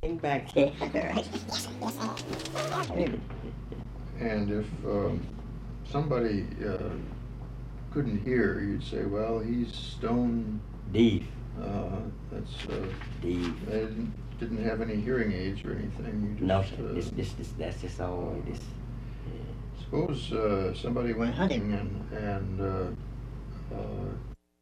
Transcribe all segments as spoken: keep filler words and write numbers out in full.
Came back there. And if um, somebody uh, couldn't hear, you'd say, well, he's stone Deaf. Uh, that's, uh, Deaf. they didn't, didn't have any hearing aids or anything, you No, just, sir. uh, This, this, this, that's just all it is. suppose, uh, somebody went hunting and, and, uh, uh,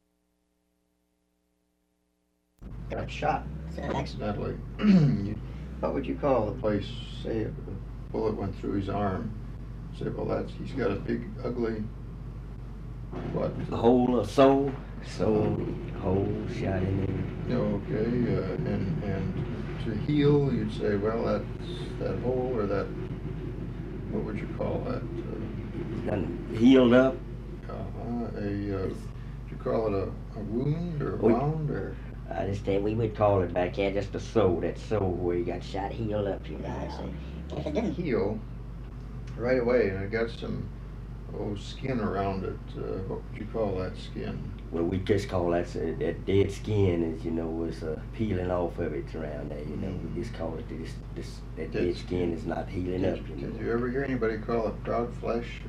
got shot accidentally. You- What would you call the place, say if a bullet went through his arm? Say, well, that's, he's got a big, ugly, what? A hole, a soul, soul, hole shot in Yeah, okay, uh, and, and to heal, you'd say, well, that's that hole or that, what would you call that? there. Done healed up. Uh, uh, a, uh, would you call it a, a wound or a We- wound or? I understand we would call it back here just a soul, that soul where you got shot healed up, you know. I see. If it didn't heal right away and it got some, oh, skin around it, uh, what would you call that skin? Well, we just call that, uh, that dead skin is, you know, was uh, peeling off of it around there, you know. We just call it this, this, that Dead dead skin is not healing up, Did, you know. did you ever hear anybody call it proud flesh?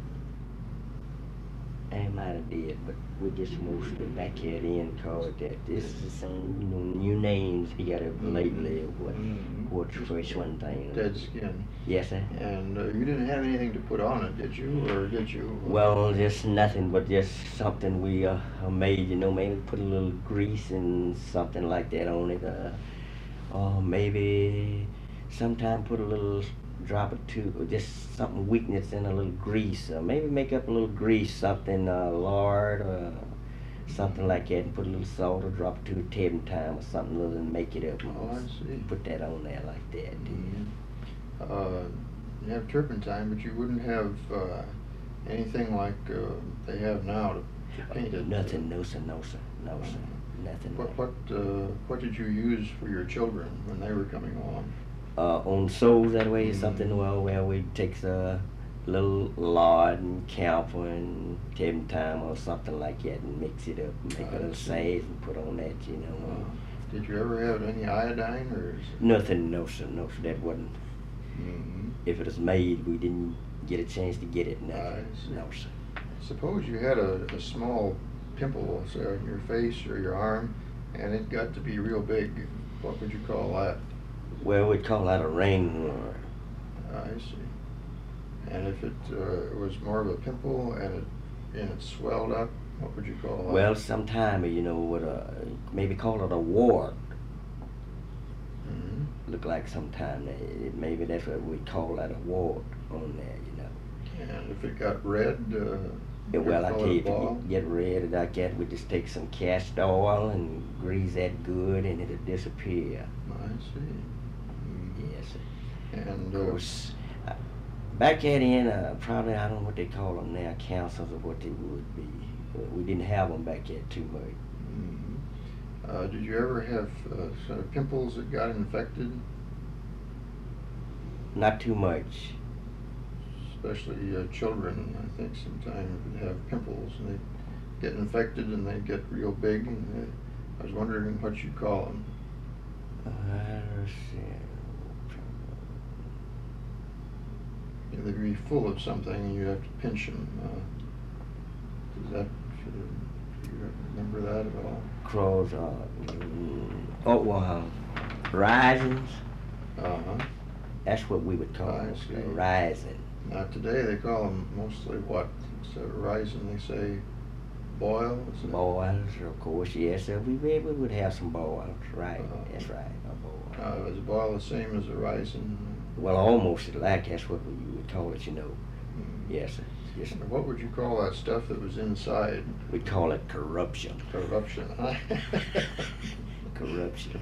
I might have did, but we just mostly back here then call it that. This is some, you know, new names he got up lately, what, Mhm. what's the first one thing. Dead skin. Yes, sir. And uh, you didn't have anything to put on it, did you, or did you? Well, just nothing but just something we uh, made, you know, maybe put a little grease and something like that on it. Uh, or maybe sometime put a little drop or two, or just something weakness in a little grease. Uh, maybe make up a little grease, something uh, lard or something like that, and put a little salt or drop or two of turpentine or something little and make it up. Oh, I see. Put that on there like that. Mhm. Uh, you have turpentine, but you wouldn't have uh, anything like uh, they have now to, to paint it. Nothing, no sir, no sir, no sir, nothing. What what uh, what did you use for your children when they were coming along? Uh, on soles that way, Mhm. something well where we take a little lard and camphor and turpentine or something like that and mix it up and make I a little see. sage and put on that, you know. Uh, did you ever have any iodine or? Is it... Nothing, no sir, no sir, that wasn't. Mhm. If it was made, we didn't get a chance to get it, I nothing, see. no sir. Suppose you had a, a small pimple, say, on your face or your arm, and it got to be real big. What would you call that? Well, we'd call that a ring or I see. And if it uh, was more of a pimple and it and it swelled up, what would you call that? well, sometime, you know, with a, maybe call it a wart. Mhm. Look like sometime, that- maybe that's what we'd call that a wart on there, you know. And if it got red, uh, Yeah, you'd well, I call tell it you, a if ball? you get red like that, we just take some castor oil and grease that good, and it'll disappear. I see. Mhm. Yes, sir. And Of uh, course, uh, back at the end, uh, probably I don't know what they call them now, councils or what they would be. But we didn't have them back yet too much. mhm. uh, did you ever have uh, sort of pimples that got infected? Not too much. Especially uh, children, I think sometimes would have pimples and they get infected and they get real big. And they, I was wondering what you call them. Uh, let's see. You know, they'd be full of something and you have to pinch them. Uh, does that, do you remember that at all? Crows are, mm, oh, well, uh, risings. Uh-huh. That's what we would call I them, see. a rising. Now today they call them mostly what? Instead of rising, they say boil. Is it? Boils, of course, yes, sir. We, we we would have some boils, right? Uh-huh. That's right, a boil. Uh, is a boil the same as a rising? Well, almost like that's what we would call it, you know. Mm. Yes, sir. Yes, sir. What would you call that stuff that was inside? We call it corruption. Corruption, huh? Corruption.